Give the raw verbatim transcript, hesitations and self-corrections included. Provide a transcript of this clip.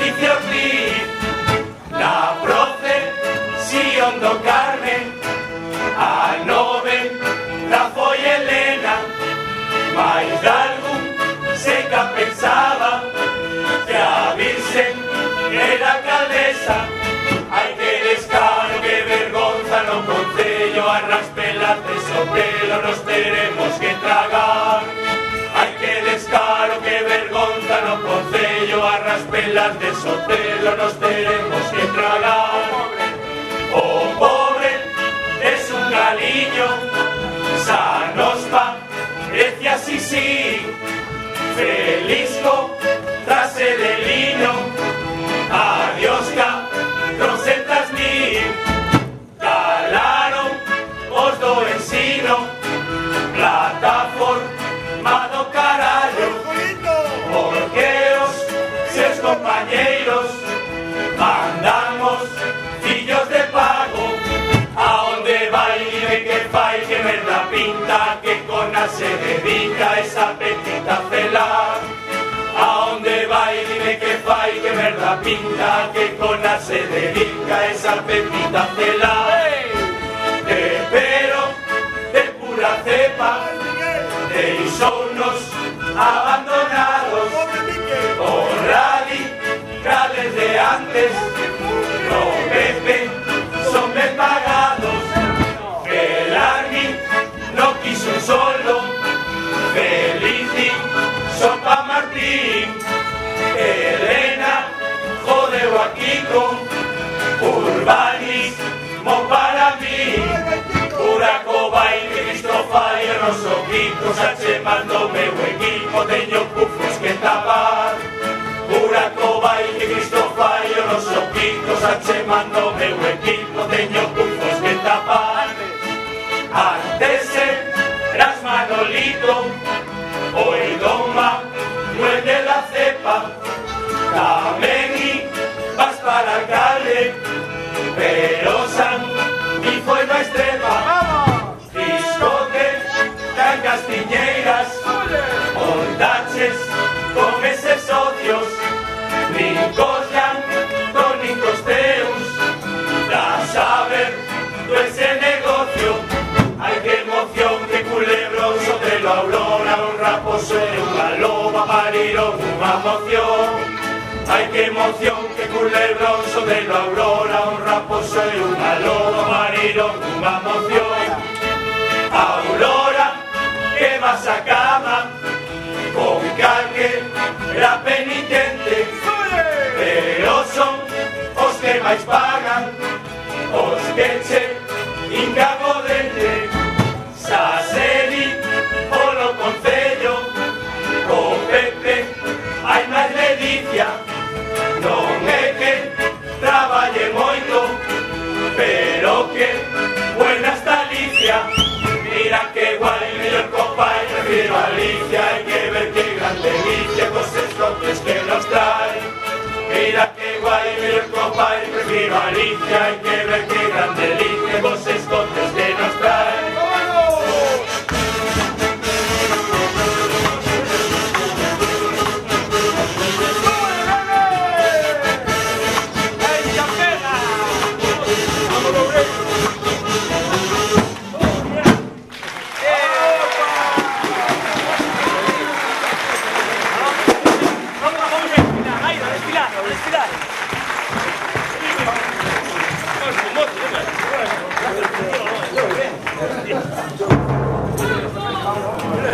dice Ortiz, la procesión do Carmen, a nove da foi Helena, mais d'algún seca pensaba que a Virgen era alcaldesa. Ai que descaro, que vergonza no concello, a raspelas de sopelo nos teremos que tragar. Ai que descaro, que vergonza no concello, a raspelas de sopelo nos teremos que tragar. O pobre es un galiño, xa nos va, decía así sí, Felisco, trase de lino, adiós catrocentas mil, calaron os do ensino, plataforma do carallo, porque os seus compañeiros mandamos fillos de pago. Aonde vai, dime que fai, que merda pinta, que cona se dedica esa petita felar. Aonde vai, dime que fai, que merda pinta, que cona se dedica esa petita felar. De pero, de pura cepa, deixounos abandonados, os radicales de antes, no Pepe, son ben pagados. El Armin no quiso un solo, Felici, son pa Martín, Elena, jodeu a Kiko, urbanismo para mí, pura coba y Cristófa y los ojitos, a che mando meu equipo, teño pufos que tapar. Pura coba y Cristófa y los ojitos, a che mando meu equipo, teño pufos que tapar. Antes eras Manolito, hoy Don Manuel de la cepa, tamén vas para alcalde, pero San y foi no Extrema. Discote tan castiñeiras, montaches con eses socios, nin cos llantos nin cos teus, da saber do ese negocio. Ai que emoción, que culebrón, sobre lo Aurora, un raposo e unha loba pariron unha moción. Ai que emoción, que culebrón, sobre lo Aurora, un raposo e unha loba pariron unha moción. Aurora, que vas a cama, con calque era penitente, pero son os que máis pagan, os que che hincan o dente. Xa se di polo concello, co Pepe hai máis ledicia, non é que traballe moito, pero que buena está Alicia. Mira que guai, mellor copa e prefiro a Alicia, hai que ver que gran delicia cos escotes que nos trae. Mira que guai, mellor copa e prefiro a Alicia, hai que ver que gran delicia cos escotes que nos trae. Desfilar, desfilar.